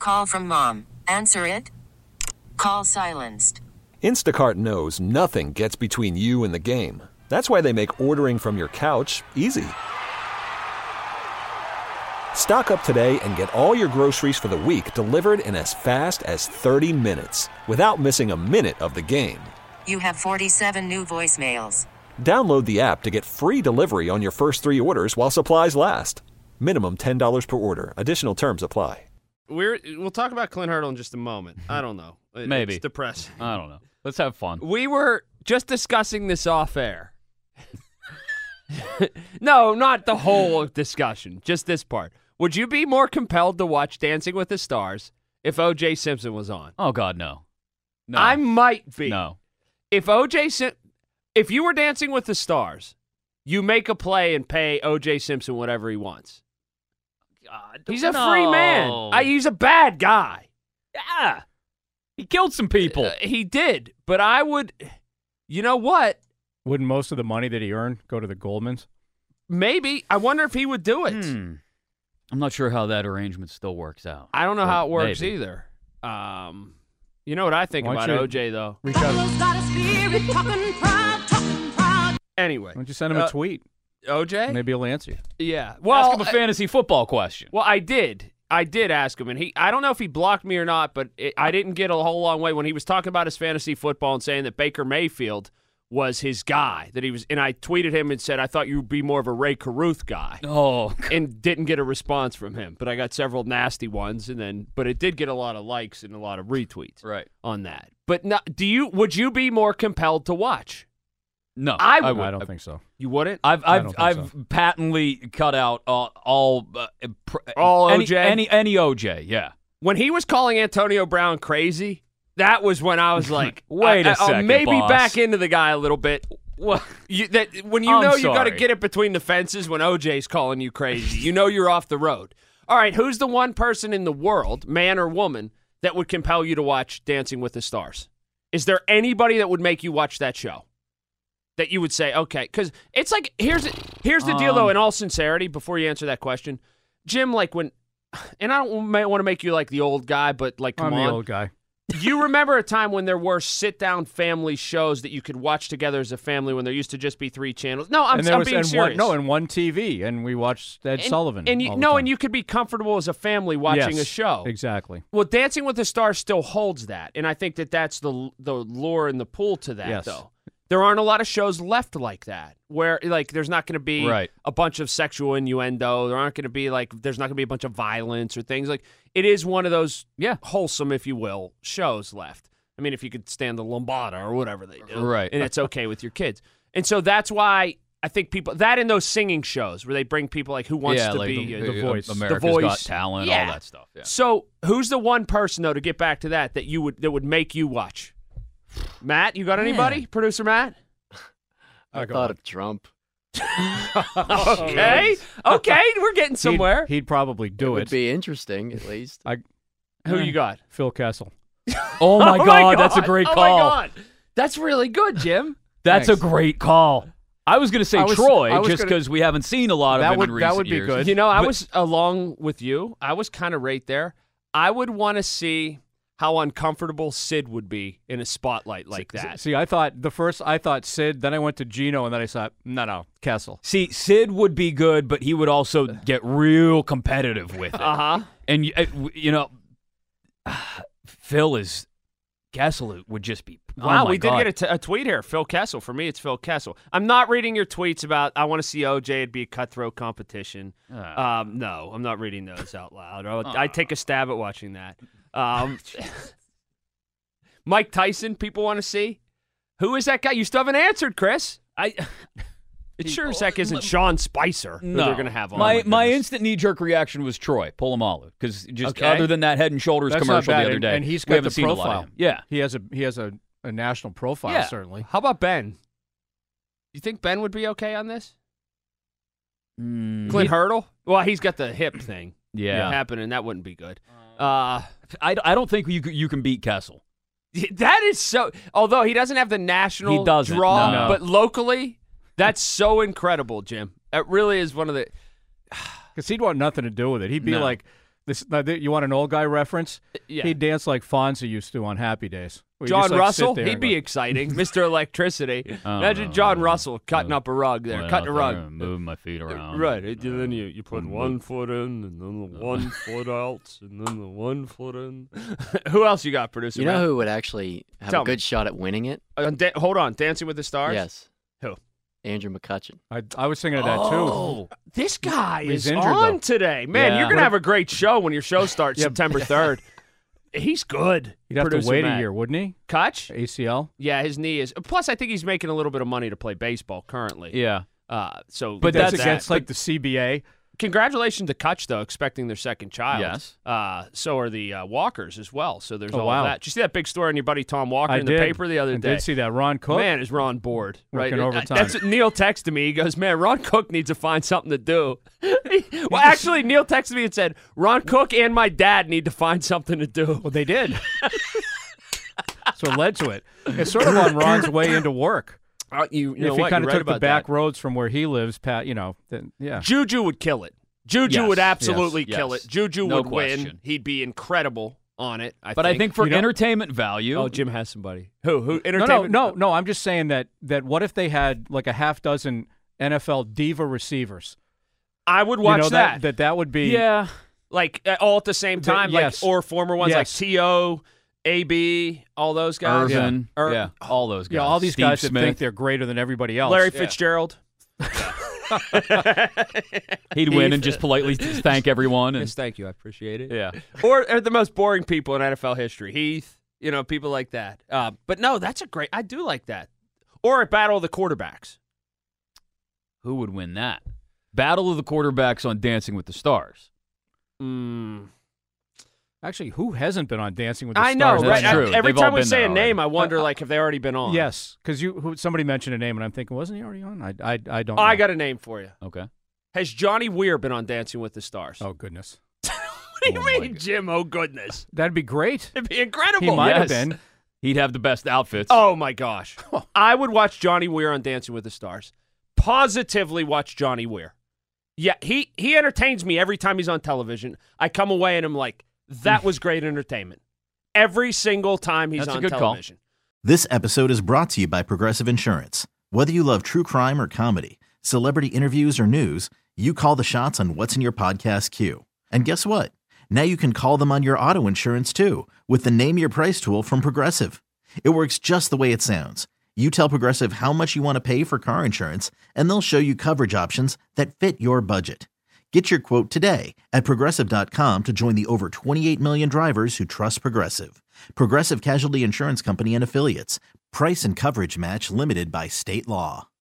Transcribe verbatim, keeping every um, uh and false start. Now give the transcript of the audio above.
Call from mom. Answer it. Call silenced. Instacart knows nothing gets between you and the game. That's why they make ordering from your couch easy. Stock up today and get all your groceries for the week delivered in as fast as thirty minutes without missing a minute of the game. You have forty-seven new voicemails. Download the app to get free delivery on your first three orders while supplies last. Minimum ten dollars per order. Additional terms apply. We're, we'll talk about Clint Hurdle in just a moment. I don't know. It, Maybe. It's depressing. I don't know. Let's have fun. We were just discussing this off air. No, not the whole discussion. Just this part. Would you be more compelled to watch Dancing with the Stars if O J Simpson was on? Oh, God, no. No. I might be. No. If O J Sim- if you were Dancing with the Stars, you make a play and pay O J Simpson whatever he wants. God, He's a no. free man. I, he's a bad guy. Yeah. He killed some people. Uh, he did, but I would, you know what? Wouldn't most of the money that he earned go to the Goldmans? Maybe. I wonder if he would do it. Hmm. I'm not sure how that arrangement still works out. I don't know But how it works maybe. either. Um, you know what I think Why about don't you O J, though? Reach out. Anyway. Why don't you send him uh, a tweet? O J? Maybe he'll answer you. Yeah. Well, Well, Ask him a I- fantasy football question. Well, I did. I did ask him, and he I don't know if he blocked me or not, but it, I didn't get a whole long way when he was talking about his fantasy football and saying that Baker Mayfield was his guy. That he was, and I tweeted him and said, I thought you'd be more of a Ray Caruth guy. Oh, And didn't get a response from him, but I got several nasty ones, and then but it did get a lot of likes and a lot of retweets right. on that. But no, do you would you be more compelled to watch? No, I I would. would. I don't think so. You wouldn't? I've I I've don't think I've so. patently cut out all all, uh, pr- All any, O J? any any O J. Yeah. When he was calling Antonio Brown crazy, that was when I was like, Wait a a second, maybe boss. back into the guy a little bit. Well, You, that when you I'm know you got to sorry. get it between the fences when O J's calling you crazy, you know you're off the road. All right, who's the one person in the world, man or woman, that would compel you to watch Dancing with the Stars? Is there anybody that would make you watch that show? That you would say, okay, because it's like here's here's the deal though. Um, In all sincerity, before you answer that question, Jim, like when, and I don't want to make you like the old guy, but like come I'm on, the old guy. you remember a time when there were sit-down family shows that you could watch together as a family when there used to just be three channels? No, I'm, and there I'm was being and serious. one, no, and one T V, and we watched Ed and, Sullivan. And you, all the no, time. and you could be comfortable as a family watching Yes, a show. Exactly. Well, Dancing with the Stars still holds that, and I think that that's the the lure and the pull to that. Yes. Though there aren't a lot of shows left like that, where like there's not going to be Right. a bunch of sexual innuendo. There aren't going to be like there's not going to be a bunch of violence or things like. It is one of those Yeah. wholesome, if you will, shows left. I mean, if you could stand the lambada or whatever they do, Right. and it's okay with your kids, and so that's why I think people that in those singing shows where they bring people like who wants yeah, to like be the, uh, The Voice. America's The Voice. Got Talent, Yeah. all that stuff. Yeah. So who's the one person though to get back to that that you would that would make you watch? Matt, you got anybody? Producer Matt? I go thought on. of Trump. Okay, okay, we're getting somewhere. He'd, he'd probably It do would it. be interesting, at least. Who you got? Phil Kessel. Oh my, God, that's a great Oh call. my God, that's really good, Jim. That's Thanks. a great call. I was going to say I was- Troy I was just gonna- because we haven't seen a lot of That him would- in that recent would be years. good. You know, I But- was along with you. I was kind of right there. I would want to see how uncomfortable Sid would be in a spotlight like See- that. See, I thought the first I thought Sid, then I went to Gino, and then I thought, no, no, Kessel. See, Sid would be good, but he would also get real competitive with it. Uh huh. And, y- uh, w- you know, Phil is, Kessel would just be, oh Wow, my we God. did get a, t- a tweet here. Phil Kessel. For me, it's Phil Kessel. I'm not reading your tweets about I want to see O J. It'd be a cutthroat competition. Ah. Um, no, I'm not reading those out loud. I would I'd take a stab at watching that. Um, Mike Tyson, people want to see. Who is that guy? You still haven't answered, Chris. I, It sure as heck isn't Sean Spicer who no. they're going to have on. My, Oh, my goodness. instant knee-jerk reaction was Troy Polamalu, because just Okay. other than that Head and Shoulders That's commercial not bad, the other and- day, and he's we got haven't the seen a lot profile. of him. Yeah. He has a he has a, a national profile, Yeah. certainly. How about Ben? You think Ben would be okay on this? Mm, Clint he- Hurdle? Well, he's got the hip thing Yeah. happening. That wouldn't be good. Uh, I, I don't think you c- you can beat Kessel. that is so. Although he doesn't have the national He doesn't, draw, no. but locally, that's so incredible, Jim. It really is one of the. Because he'd want nothing to do with it. He'd be No. like This, uh, th- you want an old guy reference? Yeah. He'd dance like Fonzie used to on Happy Days. where you John just, like, sit Russell, there he'd and be go, exciting. Mister Electricity. don't Imagine know. John Russell cutting up a rug there, Went cutting a out there rug. and Moving my feet around. Right. And then you, you put Mm. one foot in, and then the one foot out, and then the one foot in. Who else you got, producer? You know Matt? who would actually have Tell a me. good shot at winning it? Uh, da- hold on, Dancing with the Stars? Yes. Who? Andrew McCutcheon. I, I was thinking of that Oh, this guy He's is injured, on though. today. Man, Yeah. you're going to have a great show when your show starts Yeah. September third. He's good. too. He'd have Producer to wait Matt. a year, wouldn't he? Kutch? A C L? Yeah, his knee is. Plus, I think he's making a little bit of money to play baseball currently. Yeah. Uh, so, But That's there's against that. like the C B A. Congratulations to Kutch, though, expecting their second child. Yes. Uh, so are the uh, Walkers as well. So there's Oh, all wow. of that. Did you see that big story on your buddy Tom Walker I in did. the paper the other I day? did see that. Ron Cook. Man, is Ron bored. Right? Working overtime. That's Neil texted me. He goes, "Man, Ron Cook needs to find something to do." Well, actually, Neil texted me and said, "Ron Cook and my dad need to find something to do." Well, they did. That's what led to it. It's sort of on Ron's way into work. Uh, you, you know if he what? kind You're of right took the about back that. roads from where he lives, Pat, you know, then, yeah. Juju would kill it. Juju Yes, would yes, absolutely kill yes. it. Juju No would win. question. He'd be incredible on it. I But think. I think for You know- entertainment value, Oh, Jim has somebody. Who? Who? No, Entertainment? no, no, no. I'm just saying that that what if they had like a half dozen N F L diva receivers? I would watch you know, that. that. That would be. yeah. Like uh, all at the same The- time, yes. like or former ones Yes. like T O, A B, all those guys. Irvin, Or- yeah, all those guys. Yeah, all these Steve guys Smith. that think they're greater than everybody else. Larry Yeah. Fitzgerald. He'd win and just politely thank everyone. And Yes, thank you. I appreciate it. yeah, Or, or the most boring people in N F L history. Heath, you know, people like that. Uh, but no, that's a great. I do like that. Or a battle of the quarterbacks. who would win that? Battle of the quarterbacks on Dancing with the Stars. Mm. Actually, who hasn't been on Dancing with the I know, Stars? right? That's true. I- every They've all time we been say there a name, already. I wonder, like, have they already been on? Yes, because you who, somebody mentioned a name, and I'm thinking, wasn't he already on? I, I, I don't. Oh, know. I got a name for you. Okay. Has Johnny Weir been on Dancing with the Stars? Oh goodness, what do you Oh, my mean, God. Jim? Oh, goodness. that'd be great. It'd be incredible. He might have Yes. been. He'd have the best outfits. Oh, my gosh. I would watch Johnny Weir on Dancing with the Stars. Positively watch Johnny Weir. Yeah, he, he entertains me every time he's on television. I come away and I'm like, that was great entertainment. Every single time he's That's a on good call. television. This episode is brought to you by Progressive Insurance. Whether you love true crime or comedy, celebrity interviews or news, you call the shots on what's in your podcast queue. And guess what? Now you can call them on your auto insurance too with the Name Your Price tool from Progressive. It works just the way it sounds. You tell Progressive how much you want to pay for car insurance, and they'll show you coverage options that fit your budget. Get your quote today at Progressive dot com to join the over twenty-eight million drivers who trust Progressive. Progressive Casualty Insurance Company and Affiliates. Price and coverage match limited by state law.